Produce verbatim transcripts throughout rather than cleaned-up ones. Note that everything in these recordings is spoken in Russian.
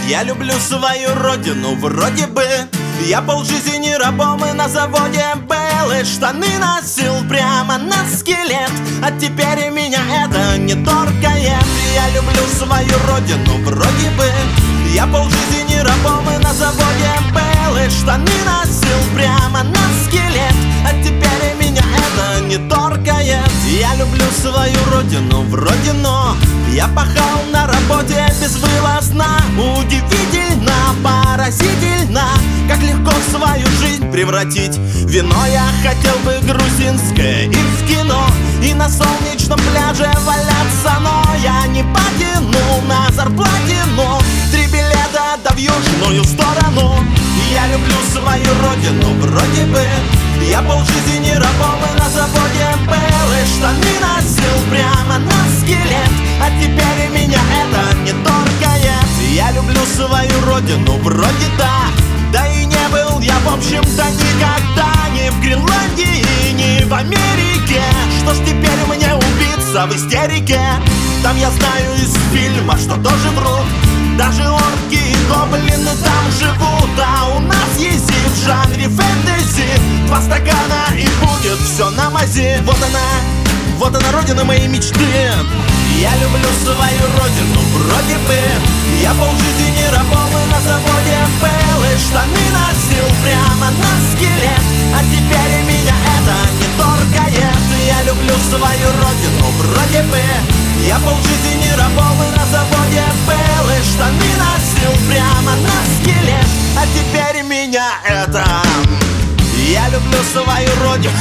Я люблю свою родину, вроде бы я полжизни рабом и на заводе был, и штаны носил прямо на скелет, а теперь меня это не торкает. Я люблю свою родину, вроде бы я полжизни рабом и на заводе был, и штаны носил прямо на скелет, а теперь меня это не торкает. Я люблю свою родину, вроде, но я пахал на работе безвылазно. Удивительно, поразительно, как легко свою жизнь превратить в вино. Я хотел бы грузинское и в кино, и на солнечном пляже валяться, но я не потянул на зарплате, но три билета да в южную сторону. Я люблю свою родину, вроде бы я полжизни рабом и на заводе был, и штаны носил прямо на скелет, а теперь меня это не торкает. Я люблю свою родину, вроде да, да и не был я в общем-то никогда ни в Гренландии, ни в Америке. Что ж теперь мне убиться в истерике? Там я знаю из фильма, что тоже врут, даже орки и гоблины там живут. А у нас есть и в жанре фэнтези два стакана и будет все на мази. Вот она, вот она родина моей мечты. Я люблю свою родину, вроде бы я полжизни рабом и на заводе был, и штаны носил прямо на скелет, а теперь меня это не торкает. Я люблю свою родину, вроде бы я полжизни рабом и на заводе был, и штаны носил прямо на скелет, а теперь меня это... Я люблю свою родину.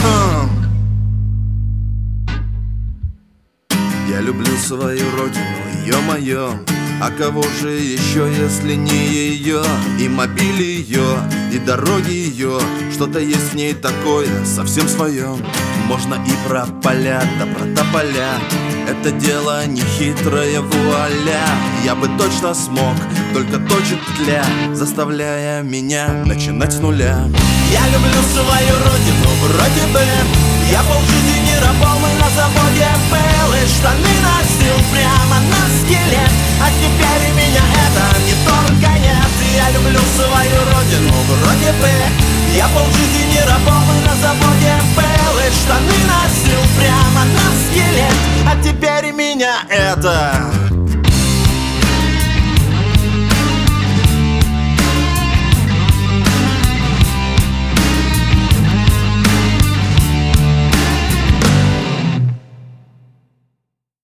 Я люблю свою родину, ё-моё, а кого же еще, если не ее? И мобиль ее, и дороги ее, что-то есть в ней такое, совсем свое. Можно и про поля, да про тополя, это дело не хитрое, вуаля. Я бы точно смог, только точит тля, заставляя меня начинать с нуля. Я люблю свою родину, вроде бы я полжизни рабом и на заводе был, и штаны носил прямо на скелет, а теперь меня это не торкает. Я люблю свою родину, вроде бы я полжизни рабом и на заводе был, и штаны носил прямо на скелет, а теперь меня это